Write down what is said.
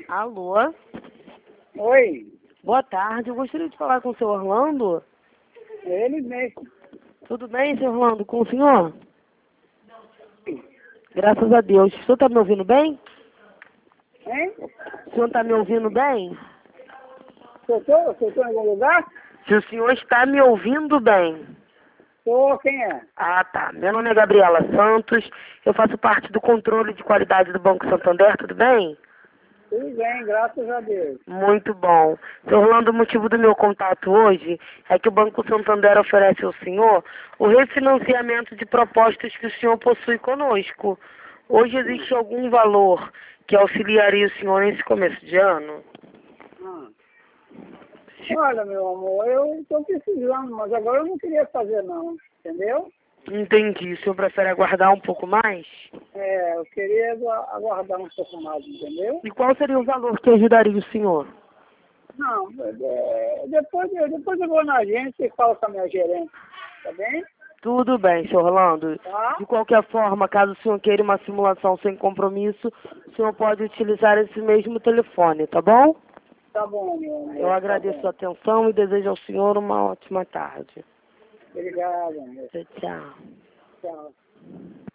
Alô? Oi, Boa tarde. Eu gostaria de falar com o senhor Orlando. ele mesmo. Tudo bem, senhor Orlando? Com o senhor? Graças a Deus. O senhor está me ouvindo bem? Hein? O senhor está me ouvindo bem? Soltou em algum lugar? Se o senhor está me ouvindo bem. Tô, quem é? Ah, tá. Meu nome é Gabriela Santos. Eu faço parte do controle de qualidade do Banco Santander. Tudo bem? Tudo bem, graças a Deus. Muito bom. Senhor Orlando, o motivo do meu contato hoje é que o Banco Santander oferece ao senhor o refinanciamento de propostas que o senhor possui conosco. Hoje existe algum valor que auxiliaria o senhor nesse começo de ano? Ah. Olha, meu amor, eu estou precisando, mas agora eu não queria fazer não, entendeu? Entendi. O senhor prefere aguardar um pouco mais? É, eu queria aguardar um pouco mais, entendeu? E qual seria o valor que ajudaria o senhor? Não, depois eu vou na agência e falo com a minha gerente, tá bem? Tudo bem, senhor Orlando. Tá? De qualquer forma, caso o senhor queira uma simulação sem compromisso, o senhor pode utilizar esse mesmo telefone, tá bom? Tá bom, meu amor. Eu agradeço a atenção e desejo ao senhor uma ótima tarde. Obrigado, amor. Tchau. Tchau.